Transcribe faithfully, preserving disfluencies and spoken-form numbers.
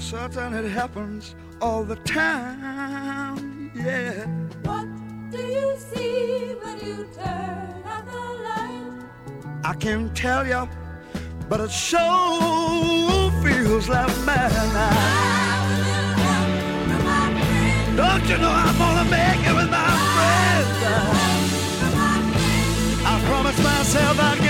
certain it happens all the time, yeah. What do you see when you turn out the light? I can't tell you, but it sure feels like midnight. Don't you know I'm gonna make it with my friends? I promised myself I'd